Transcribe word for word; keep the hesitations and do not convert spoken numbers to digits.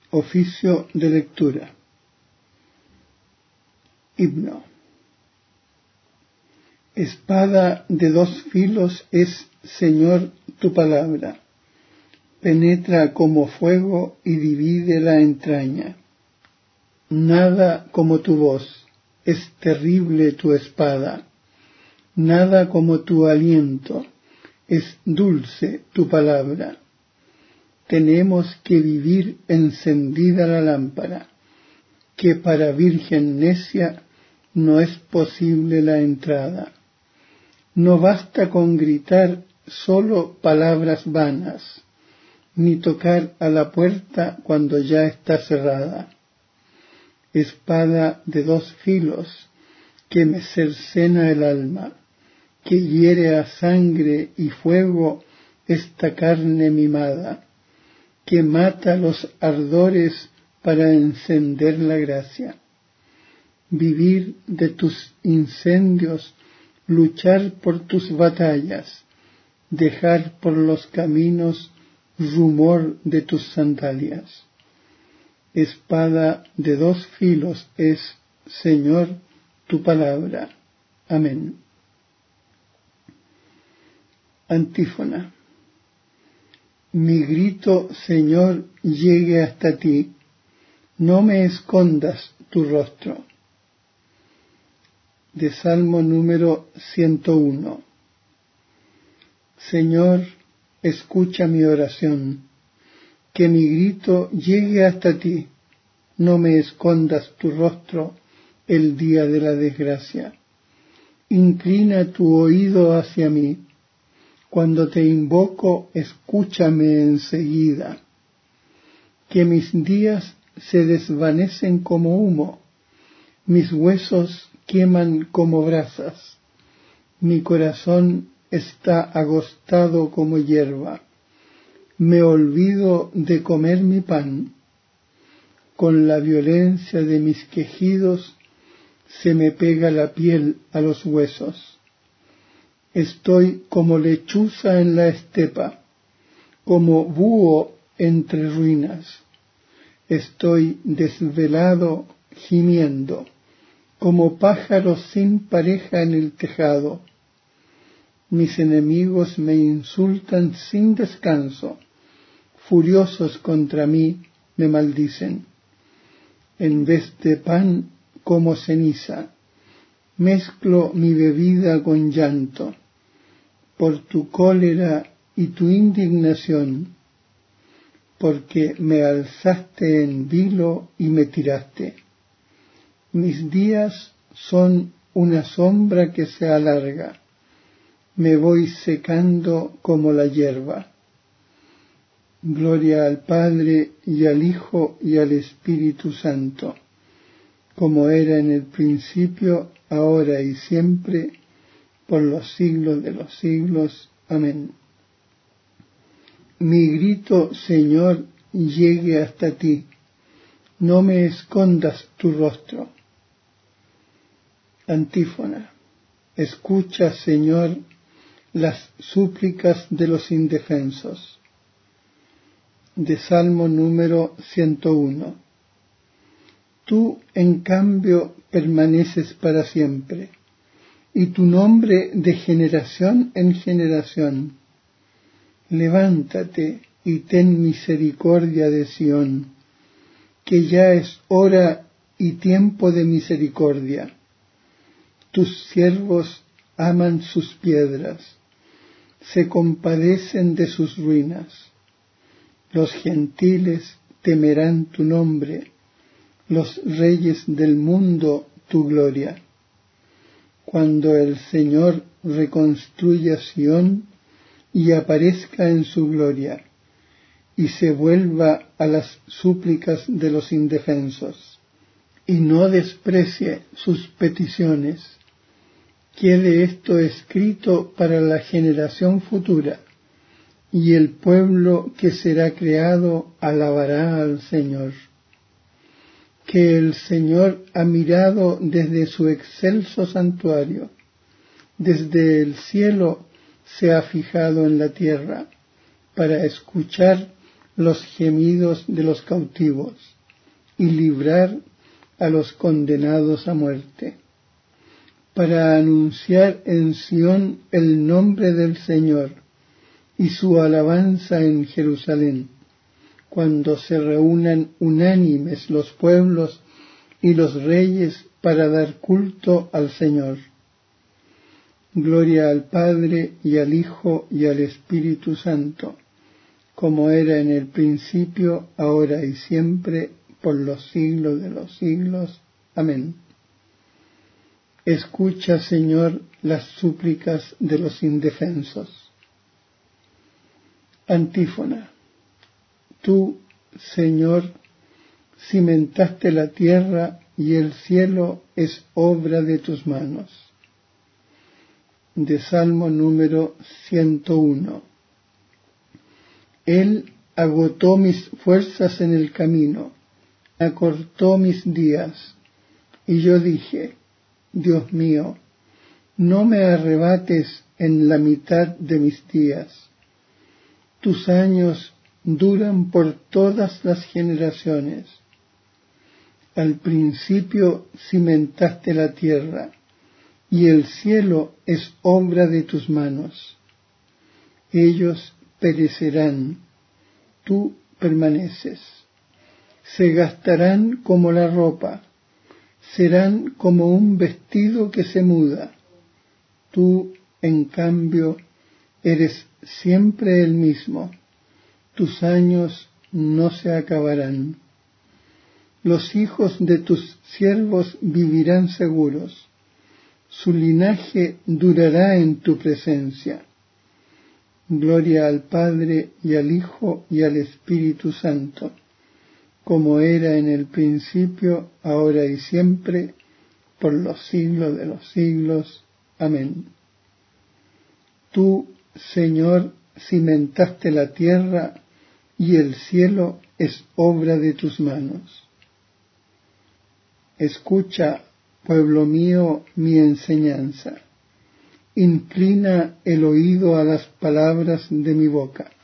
Oficio de lectura. Himno. Espada de dos filos es, Señor, tu palabra. Penetra como fuego y divide la entraña. Nada como tu voz, es terrible tu espada. Nada como tu aliento, es dulce tu palabra. Tenemos que vivir encendida la lámpara, que para virgen necia no es posible la entrada. No basta con gritar solo palabras vanas, ni tocar a la puerta cuando ya está cerrada. Espada de dos filos, que me cercena el alma, que hiere a sangre y fuego esta carne mimada, que mata los ardores para encender la gracia. Vivir de tus incendios, luchar por tus batallas, dejar por los caminos rumor de tus sandalias. Espada de dos filos es, Señor, tu palabra. Amén. Antífona. Mi grito, Señor, llegue hasta ti, no me escondas tu rostro. De Salmo número ciento uno. Señor, escucha mi oración, que mi grito llegue hasta ti, no me escondas tu rostro el día de la desgracia. Inclina tu oído hacia mí. Cuando te invoco, escúchame enseguida. Que mis días se desvanecen como humo, mis huesos queman como brasas, mi corazón está agostado como hierba, me olvido de comer mi pan. Con la violencia de mis quejidos se me pega la piel a los huesos. Estoy como lechuza en la estepa, como búho entre ruinas. Estoy desvelado, gimiendo, como pájaro sin pareja en el tejado. Mis enemigos me insultan sin descanso, furiosos contra mí me maldicen. En vez de pan como ceniza, mezclo mi bebida con llanto, por tu cólera y tu indignación, porque me alzaste en vilo y me tiraste. Mis días son una sombra que se alarga, me voy secando como la hierba. Gloria al Padre y al Hijo y al Espíritu Santo, como era en el principio, ahora y siempre, por los siglos de los siglos. Amén. Mi grito, Señor, llegue hasta ti, no me escondas tu rostro. Antífona. Escucha, Señor, las súplicas de los indefensos. De Salmo número ciento uno. Tú, en cambio, permaneces para siempre, y tu nombre de generación en generación. Levántate y ten misericordia de Sión, que ya es hora y tiempo de misericordia. Tus siervos aman sus piedras, se compadecen de sus ruinas. Los gentiles temerán tu nombre, los reyes del mundo tu gloria. Cuando el Señor reconstruya Sión y aparezca en su gloria, y se vuelva a las súplicas de los indefensos, y no desprecie sus peticiones, quede esto escrito para la generación futura, y el pueblo que será creado alabará al Señor. Que el Señor ha mirado desde su excelso santuario, desde el cielo se ha fijado en la tierra, para escuchar los gemidos de los cautivos y librar a los condenados a muerte, para anunciar en Sión el nombre del Señor y su alabanza en Jerusalén, cuando se reúnan unánimes los pueblos y los reyes para dar culto al Señor. Gloria al Padre y al Hijo y al Espíritu Santo, como era en el principio, ahora y siempre, por los siglos de los siglos. Amén. Escucha, Señor, las súplicas de los indefensos. Antífona. Tú, Señor, cimentaste la tierra y el cielo es obra de tus manos. De Salmo número ciento uno. Él agotó mis fuerzas en el camino, acortó mis días, y yo dije, Dios mío, no me arrebates en la mitad de mis días. Tus años duran por todas las generaciones. Al principio cimentaste la tierra, y el cielo es obra de tus manos. Ellos perecerán, tú permaneces. Se gastarán como la ropa, serán como un vestido que se muda. Tú, en cambio, eres siempre el mismo. Tus años no se acabarán. Los hijos de tus siervos vivirán seguros. Su linaje durará en tu presencia. Gloria al Padre y al Hijo y al Espíritu Santo, como era en el principio, ahora y siempre, por los siglos de los siglos. Amén. Tú, Señor, cimentaste la tierra y el cielo es obra de tus manos. Escucha, pueblo mío, mi enseñanza. Inclina el oído a las palabras de mi boca.